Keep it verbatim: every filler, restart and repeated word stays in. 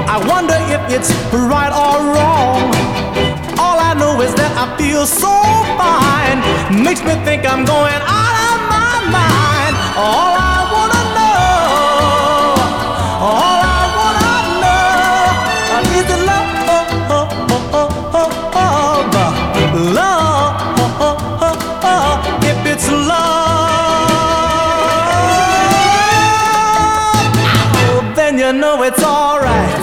I wonder if it's right or wrong. All I know is that I feel so fine. Makes me think I'm going out of my mind. All I wanna know, all I wanna know is the love, love. If it's love, then you know it's